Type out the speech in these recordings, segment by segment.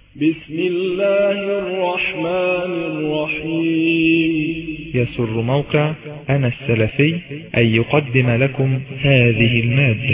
بسم الله الرحمن الرحيم. يسر موقع أنا السلفي أن يقدم لكم هذه المادة.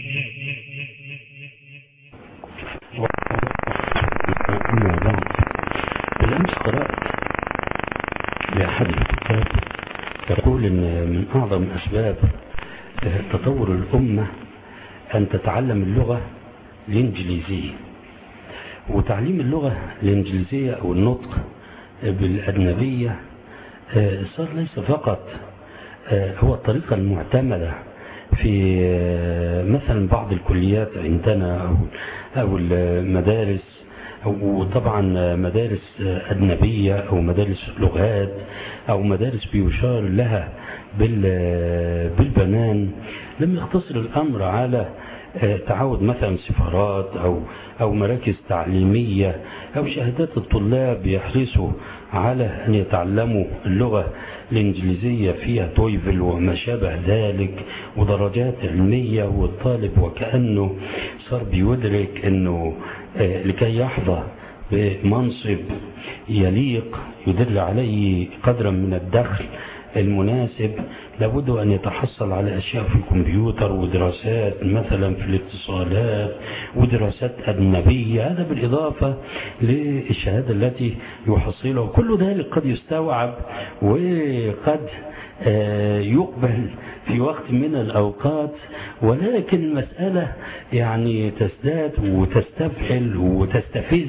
أما بعد، بالأمس قرأت لأحد الكتاب يقول إن من أعظم أسباب تطور الأمة أن تتعلم اللغة الإنجليزية. وتعليم اللغة الإنجليزية أو النطق بالأجنبية صار ليس فقط هو الطريقة المعتمدة في مثلا بعض الكليات عندنا أو المدارس، وطبعا مدارس أجنبية أو مدارس لغات أو مدارس بيشار لها بالبنان. لم يقتصر الأمر على تعود مثلا سفارات أو مراكز تعليمية أو شهادات الطلاب يحرصوا على أن يتعلموا اللغة الإنجليزية فيها تويفل وما شابه ذلك ودرجات علمية، والطالب وكأنه صار بيدرك أنه لكي يحظى بمنصب يليق يدل عليه قدرا من الدخل المناسب لابد أن يتحصل على أشياء في الكمبيوتر ودراسات مثلا في الاتصالات ودراسات أجنبية، هذا بالإضافة للشهادة التي يحصلها. كل ذلك قد يستوعب وقد يقبل في وقت من الأوقات، ولكن المسألة يعني تزداد وتستفحل وتستفز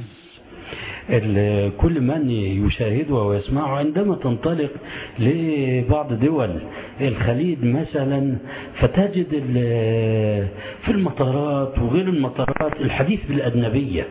كل من يشاهده ويسمعه. عندما تنطلق لبعض دول الخليج مثلا فتجد في المطارات وغير المطارات الحديث بالأجنبية.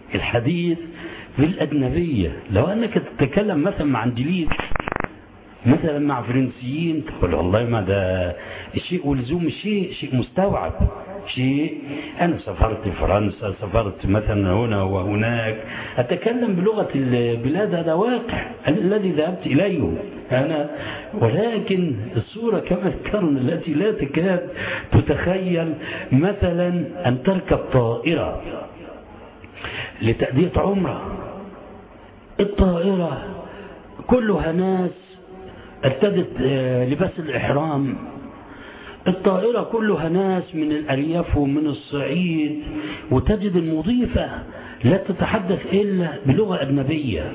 لو أنك تتكلم مثلا مع انجليز مثلا مع فرنسيين تقول والله ما ده الشيء ولزوم الشيء شيء مستوعب شيء. أنا سافرت فرنسا، سافرت مثلا هنا وهناك، أتكلم بلغة البلاد، هذا واقع الذي ذهبت إليه أنا. ولكن الصورة كما ذكرنا التي لا تكاد تتخيل مثلا أن تركب طائرة لتأدية عمرة، الطائرة كلها ناس ارتدت لباس الإحرام، الطائرة كلها ناس من الأرياف ومن الصعيد، وتجد المضيفة لا تتحدث إلا بلغة أجنبية.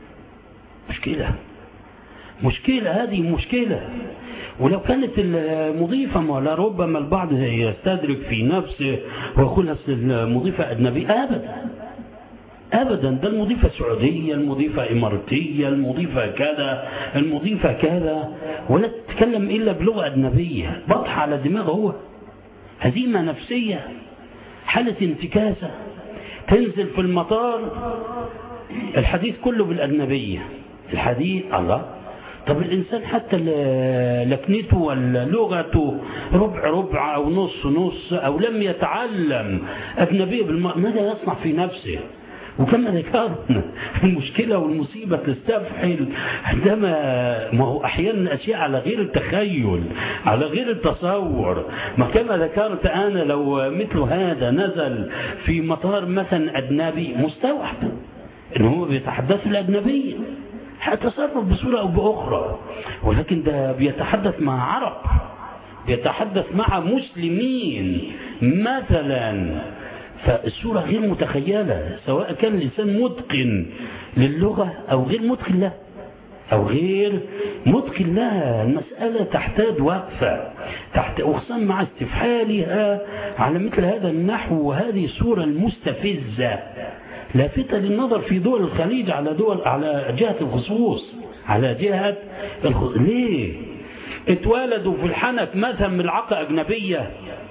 مشكلة هذه مشكلة. ولو كانت المضيفة لربما البعض يستدرك في نفسه ويقول المضيفة أجنبية. أبدا، ده المضيفة سعودية، المضيفة إماراتية، المضيفة كذا، ولا تتكلم إلا بلغة أجنبية. بطح على دماغه، هو هزيمة نفسية، حالة انتكاسة. تنزل في المطار الحديث كله بالأجنبية، الله. طب الإنسان حتى لكنته ولا لغته ربع أو نص أو لم يتعلم أجنبية ماذا يصنع في نفسه؟ وكما ذكرنا المشكلة والمصيبة تستفحل عندما ما هو أحيانا أشياء على غير التخيل، على غير التصور. ما كما ذكرت أنا لو مثل هذا نزل في مطار مثلا أجنبي مستوعب إنه هو بيتحدث الأجنبية، هتصرف بصورة أو بأخرى. ولكن ده بيتحدث مع عرب، بيتحدث مع مسلمين مثلا، فالصورة غير متخيلة، سواء كان الإنسان متقن للغة أو غير متقن لها. المسألة تحتاج وقفة، وخصوصا مع استفحالها على مثل هذا النحو وهذه الصورة المستفزة لافتة للنظر في دول الخليج على جهة الخصوص، ليه اتولدوا في الحنك مثلا من العقة أجنبية؟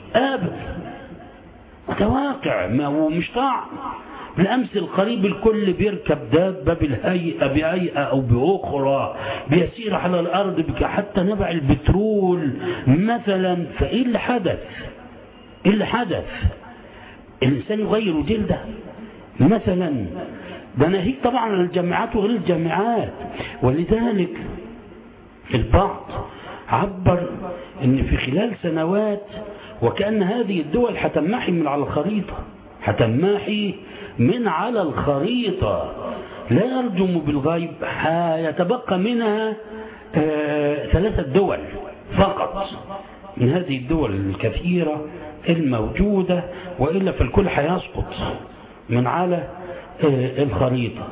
ده واقع ومش طعم. بالأمس القريب الكل بيركب دابة بهيئة أو بأخرى بيسير على الأرض حتى نبع البترول مثلا. فإيه اللي حدث؟ الإنسان يغير جلده مثلا. ده ناهيك طبعا عن الجامعات وغير الجامعات. ولذلك البعض عبر ان في خلال سنوات وكأن هذه الدول هتنمحي من على الخريطة، هتماحي من على الخريطة، لا يرجم بالغيب، يتبقى منها 3 دول فقط من هذه الدول الكثيرة الموجودة، وإلا فالكل هيسقط من على الخريطة.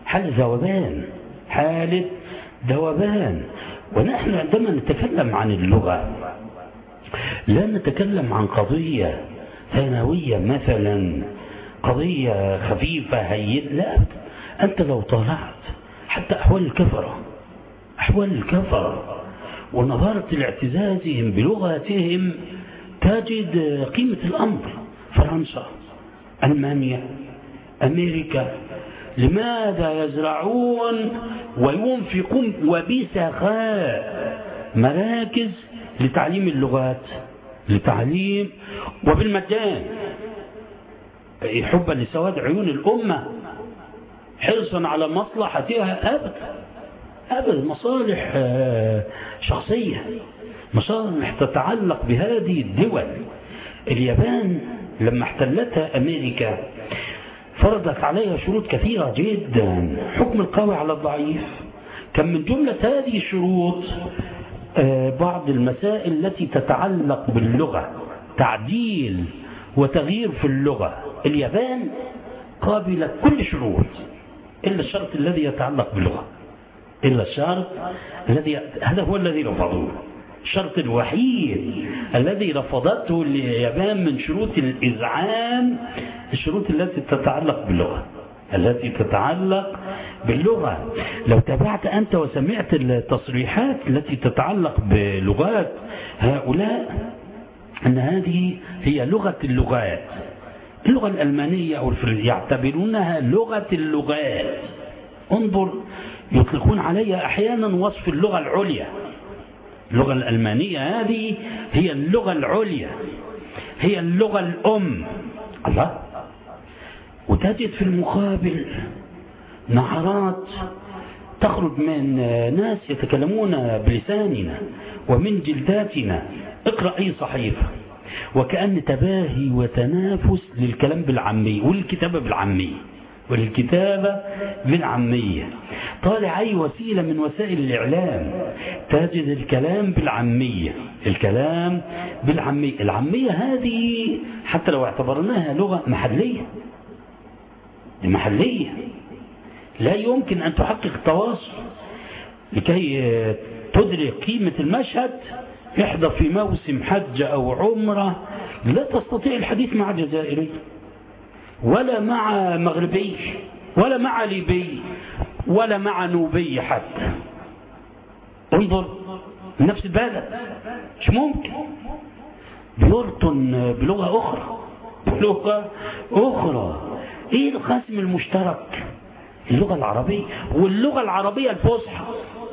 حالة ذوبان. ونحن عندما نتكلم عن اللغة لا نتكلم عن قضية ثانوية مثلا، قضية خفيفة هيئة، لا. أنت لو طالعت حتى أحوال الكفر ونظرت لاعتزازهم بلغتهم تجد قيمة الأمر. فرنسا، ألمانيا، أمريكا، لماذا يزرعون وينفقون وبسخاء مراكز لتعليم اللغات، لتعليم وبالمجان، حبا لسواد عيون الأمة، حرصا على مصلحتها؟ أبدا مصالح شخصية، مصالح تتعلق بهذه الدول. اليابان لما احتلتها أمريكا فرضت عليها شروط كثيرة جدا، حكم القوي على الضعيف. كان من جملة هذه الشروط بعض المسائل التي تتعلق باللغة، تعديل وتغيير في اللغة. اليابان قابلت كل شروط إلا الشرط الذي يتعلق باللغة، إلا الشرط الذي هذا هو الذي رفضوه. الشرط الوحيد الذي رفضته اليابان من شروط الإذعان الشروط التي تتعلق باللغة. لو تابعت أنت وسمعت التصريحات التي تتعلق بلغات هؤلاء أن هذه هي لغة اللغات. اللغة الألمانية أو الفرنسية يعتبرونها لغة اللغات. انظر، يطلقون عليها أحيانا وصف اللغة العليا. اللغة الألمانية هذه هي اللغة العليا، هي اللغة الأم. الله. وتجد في المقابل نعرات تخرج من ناس يتكلمون بلساننا ومن جلداتنا. اقرأ أي صحيفة وكأن تباهي وتنافس للكلام بالعامية والكتابة بالعامية. طالع أي وسيلة من وسائل الإعلام تجد الكلام بالعامية. العامية هذه حتى لو اعتبرناها لغة محلية لا يمكن أن تحقق تواصل. لكي تدرك قيمة المشهد احضر في موسم حج أو عمرة، لا تستطيع الحديث مع جزائري ولا مع مغربي ولا مع ليبي ولا مع نوبي حتى. انظر نفس البلد مش ممكن. بيرطن بلغة أخرى. ايه القاسم المشترك؟ اللغة العربية، واللغة العربية الفصحى،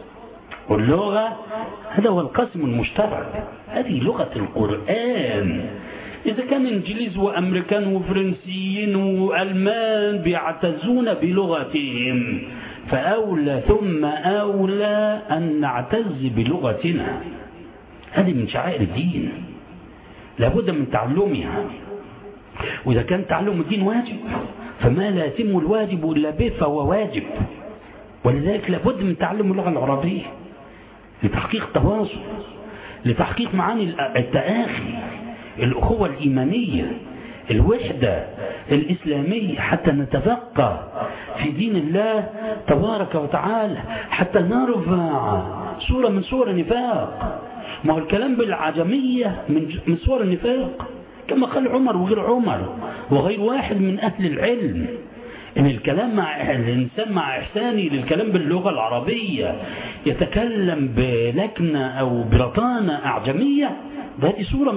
هذا هو القاسم المشترك. هذه لغة القرآن. إذا كان إنجليز وأمريكان وفرنسيين وألمان بيعتزون بلغتهم، فأولى ثم أولى أن نعتز بلغتنا. هذه من شعائر الدين لابد من تعلمها. وإذا كان تعلم الدين واجب فما لا يتم الواجب إلا به فهو واجب. ولذلك لابد من تعلم اللغة العربية لتحقيق التواصل، لتحقيق معاني التآخي، الأخوة الإيمانية، الوحدة الإسلامية، حتى نتفقه في دين الله تبارك وتعالى، حتى نرفع صورة من صور النفاق. ما هو الكلام بالعجمية من صور النفاق، كما قال عمر وغير عمر وغير واحد من أهل العلم، إن الكلام مع الإنسان مع إحسانه للكلام باللغة العربية يتكلم بلكنة أو برطانة أعجمية، هذه صورة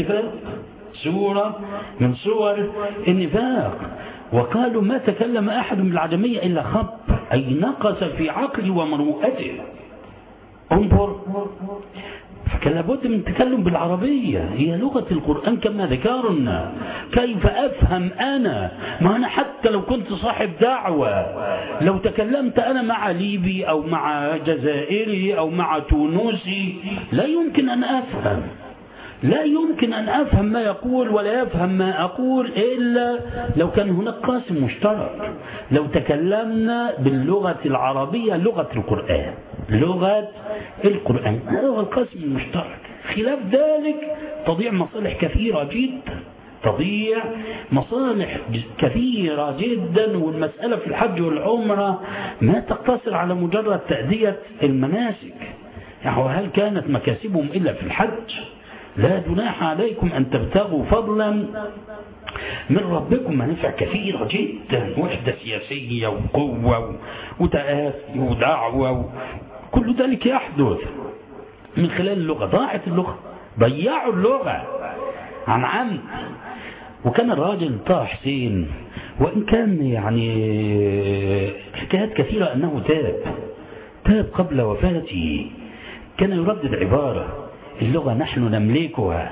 من صور النفاق. وقالوا ما تكلم أحد بالعجمية إلا خب، أي نقص في عقله ومروءته. انظر، فكان لابد من التكلم بالعربية، هي لغة القرآن كما ذكرنا. كيف أفهم أنا؟ ما أنا حتى لو كنت صاحب دعوة، لو تكلمت أنا مع ليبي أو مع جزائري أو مع تونسي لا يمكن أن أفهم. لا يمكن أن أفهم ما يقول ولا يفهم ما أقول إلا لو كان هناك قاسم مشترك، لو تكلمنا باللغة العربية لغة القرآن، لغة القرآن، هذا هو القاسم المشترك. خلاف ذلك تضيع مصالح كثيرة جدا، تضيع مصالح كثيرة جدا. والمسألة في الحج والعمرة ما تقتصر على مجرد تأدية المناسك، يعني هل كانت مكاسبهم إلا في الحج؟ لا جناح عليكم أن تبتغوا فضلا من ربكم، منافع كثيرة جدا، وحدة سياسية وقوة وتآسي ودعوة، كل ذلك يحدث من خلال اللغة. ضاعت اللغة، ضيعوا اللغة عن عمد. وكان الراجل طه حسين وإن كان يعني حكايات كثيرة أنه تاب قبل وفاته، كان يردد عبارة: اللغة نحن نملكها.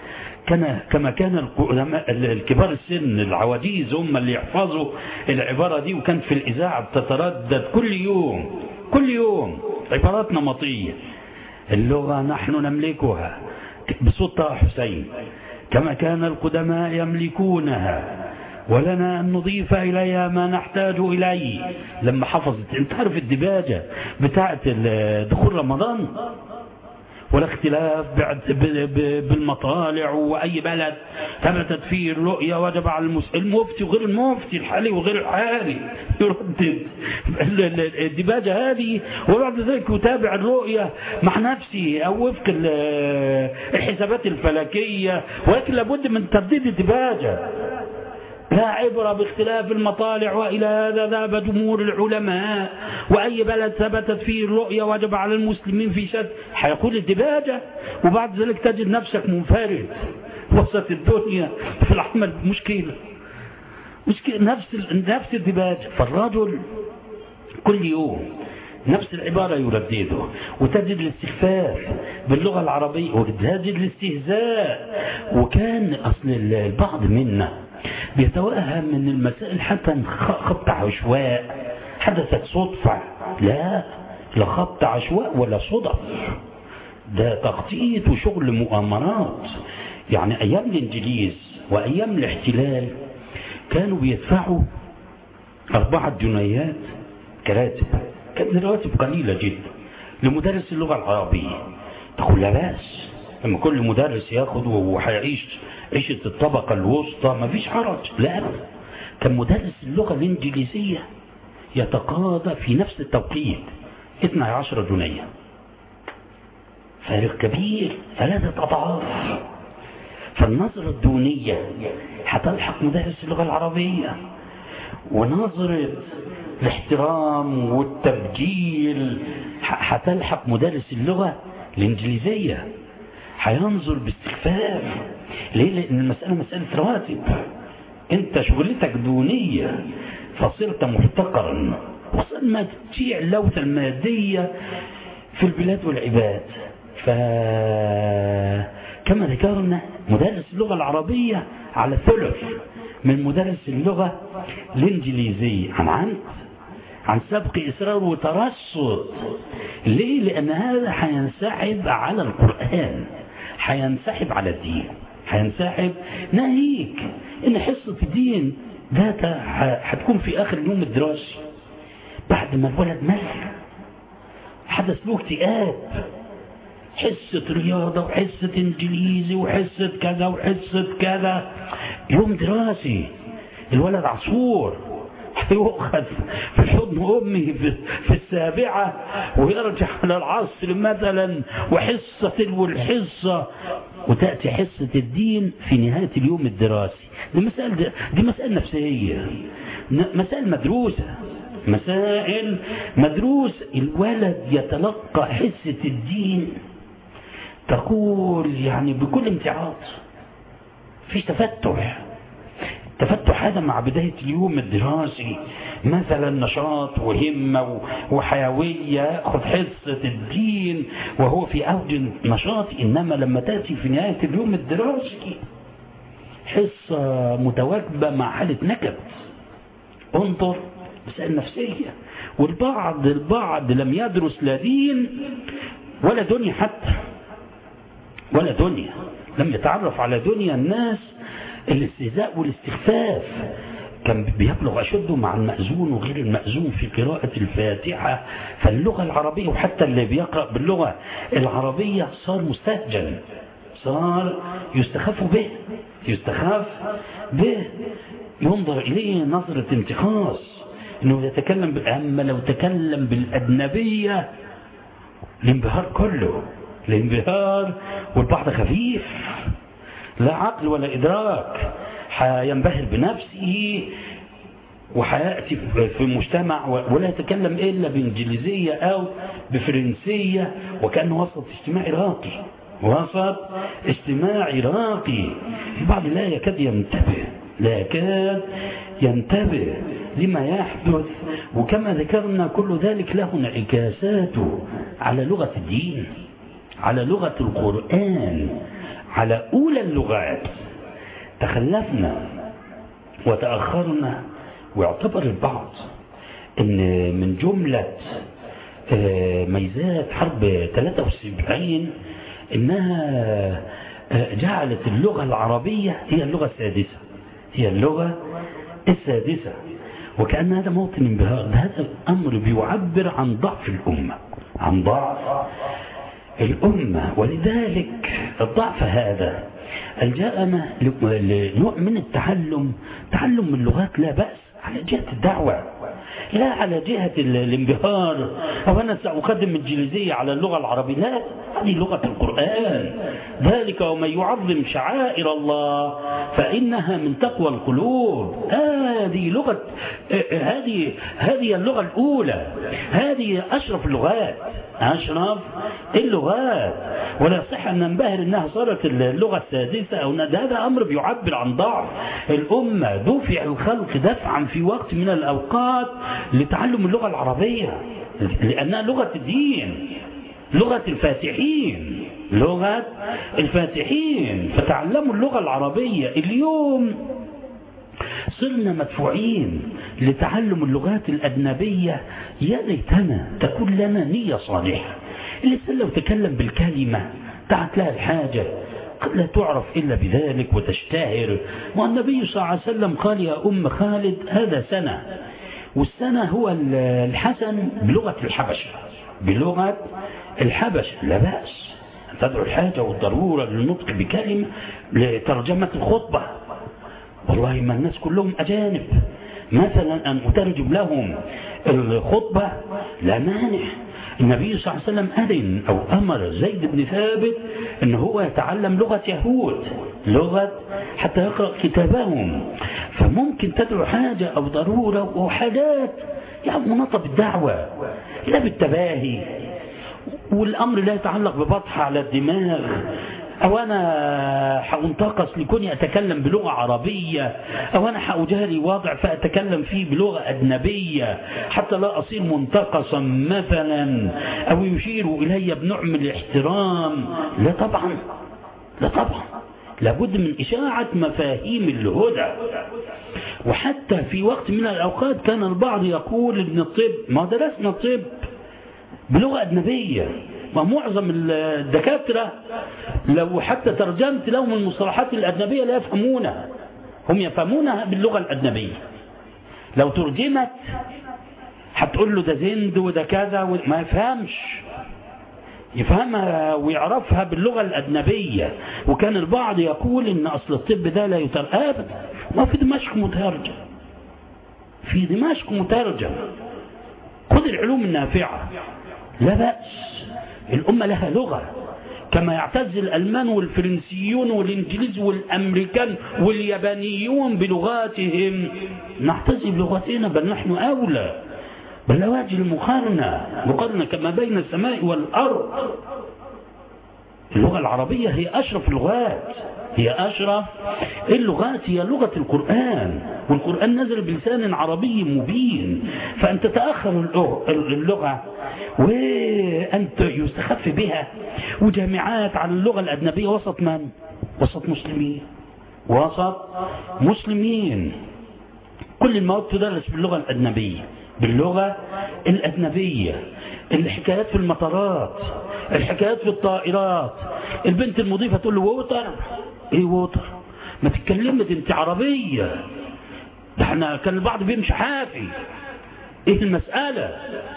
كما كان الكبار السن العواجيز هم اللي يحفظوا العبارة دي، وكان في الإذاعة تتردد كل يوم عبارات نمطية: اللغة نحن نملكها، بصوت طه حسين، كما كان القدماء يملكونها، ولنا أن نضيف إليها ما نحتاج إليه. لما حفظت، انت عارف الدباجة بتاعت دخول رمضان، ولا اختلاف بالمطالع، وأي بلد ثبتت فيه الرؤية وجب على المفتي وغير المفتي، الحالي وغير الحالي، يردد الدباجة هذه، وبعد ذلك يتابع الرؤية مع نفسه أو وفق الحسابات الفلكية، ولكن لابد من ترديد الدباجة. لا عبرة باختلاف المطالع، وإلى هذا ذهب جمهور العلماء، وأي بلد ثبتت فيه الرؤية وجب على المسلمين في شد، حيقول الدباجة، وبعد ذلك تجد نفسك منفرد وسط الدنيا في العمل. مشكلة نفس الدباجة. فالرجل كل يوم نفس العبارة يردده، وتجد الاستخفاف باللغة العربية، وتجد الاستهزاء. وكان أصل البعض منا بيتوهم من المسائل حتى خبط عشواء، حدثت صدفة. لا خبط عشواء ولا صدف، ده تخطيط وشغل مؤامرات. يعني أيام الإنجليز وأيام الاحتلال كانوا بيدفعوا 4 جنيهات كراتب، كانت رواتب قليلة جدا لمدرس اللغة العربية. تقول لا بأس، لما كل مدرس ياخد وهيعيش عيشة الطبقة الوسطى ما فيش حرج. لا، كان مدرس اللغة الإنجليزية يتقاضى في نفس التوقيت 12 جنيه، فارق كبير، 3 أضعاف. فالنظرة الدونية هتلحق مدرس اللغة العربية، ونظرة الاحترام والتبجيل هتلحق مدرس اللغة الإنجليزية، هينظر باستخفاف. ليه؟ لأن المسألة مسألة رواتب، انت شغلتك دونية فصرت محتقرا، وصل ما تشيع اللوثة المادية في البلاد والعباد. فكما ذكرنا مدرس اللغة العربية على ثلث من مدرس اللغة الإنجليزية، عن سبق إصرار وترصد. ليه؟ لأن هذا هينسحب على القرآن، هينسحب على الدين، هينسحب. ناهيك إن حصة الدين ذاتها هتكون في آخر اليوم الدراسي، بعد ما الولد مل، حدث له اكتئاب، حصة رياضة وحصة إنجليزي وحصة كذا وحصة كذا، يوم دراسي، الولد عصفور هيؤخذ في حضن أمه في 7 ويرجع على العصر مثلا، وحصة تلو الحصة، وتأتي حصة الدين في نهاية اليوم الدراسي. دي مسائل نفسية، مسائل مدروسة. الولد يتلقى حصة الدين، تقول يعني بكل امتعاض، في تفتح هذا مع بداية اليوم الدراسي، مثلا نشاط وهمة وحيوية، يأخذ حصة الدين وهو في أوج نشاط. إنما لما تأتي في نهاية اليوم الدراسي حصة متواكبة مع حالة نكد، انظر مسائل نفسية. والبعض لم يدرس لا دين ولا دنيا، حتى ولا دنيا، لم يتعرف على دنيا الناس الاستهزاء والاستخفاف. كان بيبلغ أشده مع المأذون وغير المأذون في قراءة الفاتحة. فاللغة العربية وحتى اللي بيقرأ باللغة العربية صار مستهجن، صار يستخف به، ينظر إليه نظرة انتقاص إنه يتكلم. أما لو تكلم بالأجنبية الانبهار كله، الانبهار والبعض خفيف لا عقل ولا إدراك، حينبهر بنفسه وحيأتي في مجتمع ولا يتكلم إلا بإنجليزية أو بفرنسية وكأنه وسط اجتماعي راقي. البعض لا يكاد ينتبه لما يحدث. وكما ذكرنا كل ذلك له انعكاساته على لغة الدين، على لغة القرآن، على أولى اللغات. تخلفنا وتأخرنا، واعتبر البعض ان من جملة ميزات حرب 73 انها جعلت اللغة العربية هي اللغة السادسة، وكأن هذا موطن انبهار. هذا الأمر بيعبر عن ضعف الأمة، ولذلك الضعف هذا ألجأنا لنوع من تعلم اللغات لا بأس على جهة الدعوة، لا على جهة الانبهار أو أنا سأقدم الإنجليزية على اللغة العربية. لا، هذه لغة القرآن. ذلك ومن يعظم شعائر الله فإنها من تقوى القلوب. هذه اللغة الأولى، هذه أشرف اللغات، ولا صح أن ننبهر أنها صارت اللغة السادسة أو هذا أمر بيعبر عن ضعف الأمة. دفع الخلق دفعا في وقت من الأوقات لتعلم اللغة العربية لأنها لغة الدين، لغة الفاتحين، فتعلموا اللغة العربية. اليوم صرنا مدفوعين لتعلم اللغات الأجنبية. يا ليتنا تكون لنا نية صالحة. الإنسان لو تكلم بالكلمة تعت لها الحاجة قد لا تعرف إلا بذلك وتشتهر. والنبي صلى الله عليه وسلم قال يا أم خالد هذا سنة، والسنة هو الحسن بلغة الحبشة. لا بأس أن تدعو الحاجة والضرورة للنطق بكلمة لترجمة الخطبة. والله ما الناس كلهم أجانب، مثلا أن أترجم لهم الخطبة لا مانع. النبي صلى الله عليه وسلم أذن أو أمر زيد بن ثابت أنه هو يتعلم لغة يهود، حتى يقرأ كتابهم. فممكن تدعو حاجة أو ضرورة وحاجات مناطة بالدعوة لا بالتباهي، والأمر لا يتعلق ببطح على الدماغ أو أنا حأنتقص لكوني أتكلم بلغة عربية، أو أنا حأجاري وضع فأتكلم فيه بلغة أجنبية حتى لا أصير منتقصا مثلا، أو يشير إلي بنوع من الاحترام. لا طبعا لابد من إشاعة مفاهيم الهدى. وحتى في وقت من الأوقات كان البعض يقول ابن الطب ما درسنا الطب بلغة أجنبية، ومعظم الدكاترة لو حتى ترجمت لهم المصطلحات الأجنبية لا يفهمونها، هم يفهمونها باللغة الأجنبية. لو ترجمت هتقول له ده زند وده كذا ما يفهمها ويعرفها باللغة الأجنبية. وكان البعض يقول إن أصل الطب ده لا يترجم أبدا، ما في دمشق مترجم، خذ العلوم النافعة لا بأس. الأمة لها لغة كما يعتز الألمان والفرنسيون والإنجليز والأمريكان واليابانيون بلغاتهم، نعتز بلغتنا، بل نحن أولى، بل لا واجه المقارنة كما بين السماء والأرض. اللغة العربية هي أشرف اللغات، هي لغة القرآن، والقرآن نزل بلسان عربي مبين. فأن تتأخر اللغة وأن يستخف بها، وجامعات على اللغة الأجنبية وسط من؟ وسط مسلمين. كل المواد تدرس باللغة الأجنبية، باللغة الأجنبية، الحكايات في المطارات، الحكايات في الطائرات، البنت المضيفة تقول له ووتر، ايه ووتر؟ ما تتكلمت انت عربية، ده احنا كان البعض بيمشي حافي، ايه المسألة؟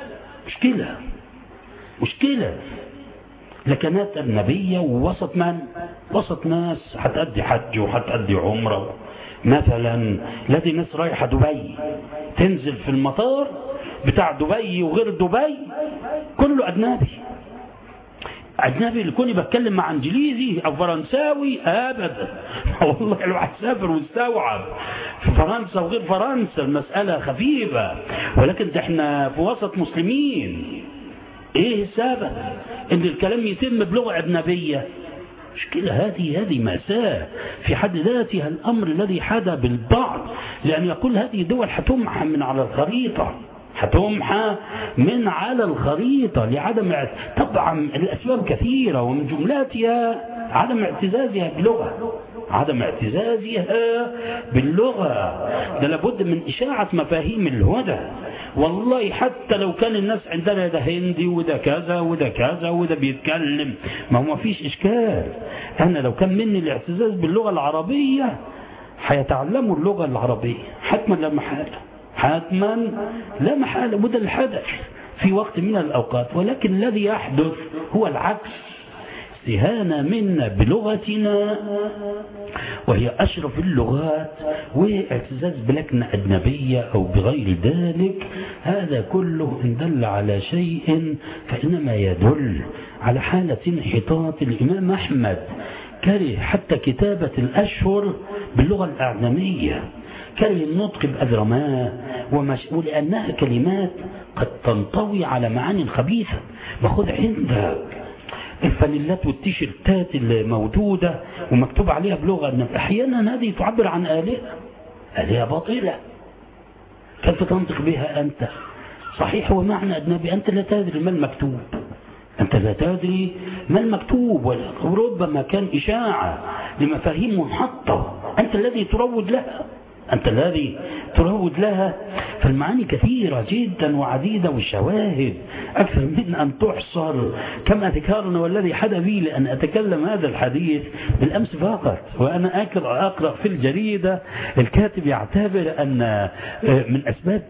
مشكلة. لكنات أجنبية ووسط من؟ وسط ناس هتأدي حج وهتأدي عمرة مثلا، الذي ناس رايحة دبي تنزل في المطار بتاع دبي وغير دبي كله أجنبي. اللي كوني بتكلم مع انجليزي او فرنساوي ابدا والله الواحد سافر واستوعب في فرنسا وغير فرنسا المسألة خفيفة، ولكن احنا في وسط مسلمين. ايه السبب ان الكلام يتم بلغة اجنبية؟ مشكلة هذه مأساة في حد ذاتها. الامر الذي حدا بالبعض لان يقول هذه الدول هتمحى من على الخريطة، لعدم، طبعا الأسباب كثيرة ومن جملاتها عدم اعتزازها باللغة. ده لابد من إشاعة مفاهيم الهدى. والله حتى لو كان الناس عندنا ده هندي وده كذا وده كذا وده بيتكلم، ما فيش إشكال. أنا لو كان مني الاعتزاز باللغة العربية هيتعلموا اللغة العربية حتما لا محالة، وده الحدث في وقت من الأوقات. ولكن الذي يحدث هو العكس، استهانة منا بلغتنا وهي أشرف اللغات واعتزاز بلكنة أجنبية أو بغير ذلك. هذا كله إن دل على شيء فإنما يدل على حالة انحطاط. الإمام أحمد كره حتى كتابة الأشهر باللغة الأعجمية، كره النطق بأذرماء ولأنها كلمات قد تنطوي على معاني خبيثة. وخذ عندك الفانيلات والتيشيرتات الموجودة ومكتوب عليها بلغة أحيانا هذه تعبر عن آلهة باطلة كيف تنطق بها أنت؟ صحيح هو معنى أجنبي، أنت لا تدري ما المكتوب، وربما كان إشاعة لمفاهيم منحطة أنت الذي تروج لها. فالمعاني كثيرة جدا وعديدة والشواهد أكثر من أن تحصر كما ذكرنا. والذي حدا بي لأن أتكلم هذا الحديث بالأمس فقط وأنا أقرأ في الجريدة الكاتب يعتبر أن من أسباب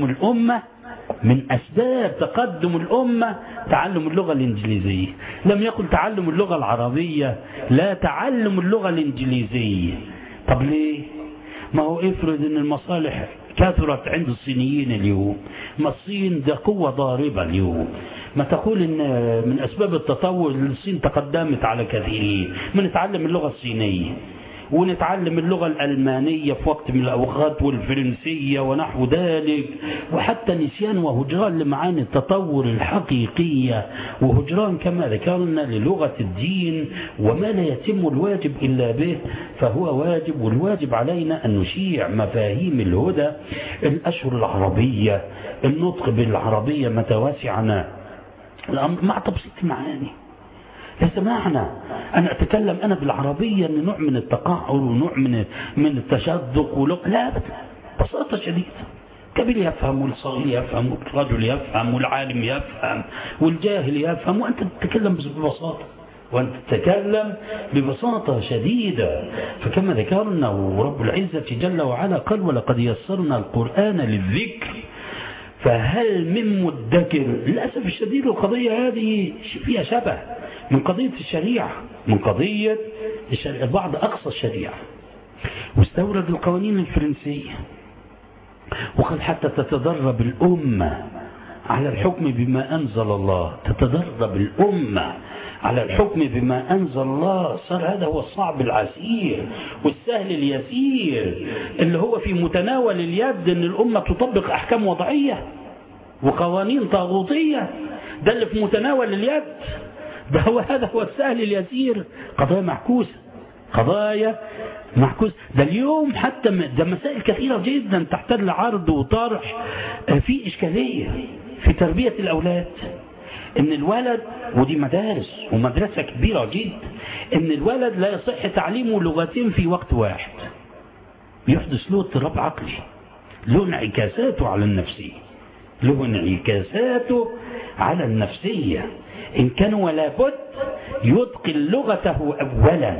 تقدم الأمة تعلم اللغة الإنجليزية. لم يقل تعلم اللغة العربية، لا، تعلم اللغة الإنجليزية. طب ليه؟ ما هو افرض ان المصالح كثرت عند الصينيين اليوم، ما الصين ده قوة ضاربة اليوم، ما تقول ان من اسباب التطور الصين تقدمت على كثيرين، ما نتعلم اللغة الصينية ونتعلم اللغة الألمانية في وقت من الأوقات والفرنسية ونحو ذلك، وحتى نسيان وهجران لمعاني التطور الحقيقية، وهجران كما ذكرنا للغة الدين. وما لا يتم الواجب إلا به فهو واجب، والواجب علينا أن نشيع مفاهيم الهدى. الأشهر العربية، النطق بالعربية متى وسعنا الأمر مع تبسيط المعاني. ليس معنى أنا أتكلم أنا بالعربية أن نوع من التقعر ونوع من التشدق لا، ببساطة شديدة كبير يفهم والصغير يفهم والرجل يفهم والعالم يفهم والجاهل يفهم، وأنت تتكلم ببساطة شديدة. فكما ذكرنا ورب العزة جل وعلا قال ولقد يسرنا القرآن للذكر فهل من مدكر. للأسف الشديد القضية هذه فيها شبه من قضية الشريعة، البعض أقصى الشريعة واستورد القوانين الفرنسية وقال حتى تتدرب الأمة على الحكم بما أنزل الله، صار هذا هو الصعب العسير والسهل اليسير اللي هو في متناول اليد أن الأمة تطبق أحكام وضعية وقوانين طاغوتية. ده اللي في متناول اليد، هذا هو السهل اليسير. قضايا معكوسة. ده اليوم حتى ده مسائل كثيرة جدا تحتاج لعرض وطرح. في إشكالية في تربية الأولاد إن الولد، ودي مدارس ومدرسة كبيرة جدا، إن الولد لا يصح تعليمه لغتين في وقت واحد، يحدث له اضطراب عقلي، له انعكاساته على النفسية. له انعكاساته على النفسية. إن كان ولا بد يتقن لغته أولا،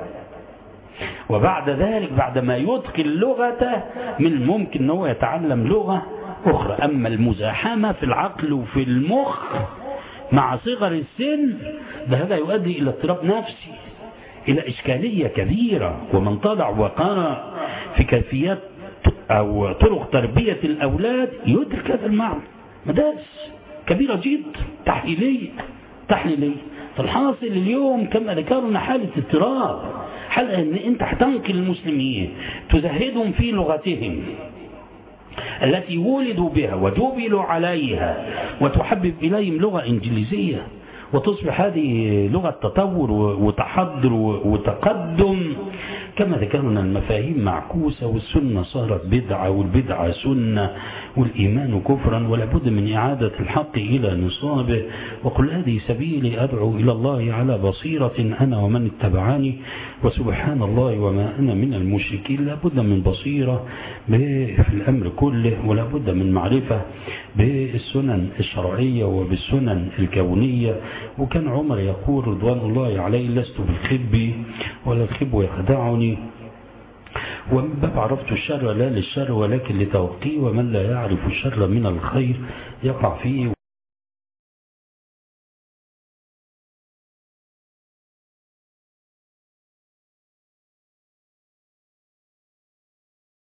وبعد ذلك بعد ما يتقن لغته من الممكن أنه يتعلم لغة أخرى. أما المزاحمة في العقل وفي المخ مع صغر السن هذا يؤدي إلى اضطراب نفسي، إلى إشكالية كبيرة. ومن طلع وقرأ في كيفيات أو طرق تربية الأولاد يدرك هذا المعنى. مدارس كبيرة جدا تحليلية. فالحاصل اليوم كما ذكرنا حالة اضطراب، حالة أن أنت هتنقل المسلمين تزهدهم في لغتهم التي ولدوا بها ودوبلوا عليها، وتحبب إليهم لغة إنجليزية، وتصبح هذه لغة تطور وتحضر وتقدم. كما ذكرنا المفاهيم معكوسة، والسنة صارت بدعة، والبدعة سنة، والإيمان كفرا، ولا بد من إعادة الحق إلى نصابه. وقل هذه سبيلي أدعو إلى الله على بصيرة أنا ومن اتبعني، وسبحان الله وما أنا من المشركين. لا بد من بصيرة في الأمر كله، ولا بد من معرفة بالسنن الشرعية وبالسنن الكونية. وكان عمر يقول رضوان الله عليه: لست بالخب ولا الخب يخدعني، ومن باب عرفت الشر لا للشر ولكن لتوقيه، ومن لا يعرف الشر من الخير يقع فيه.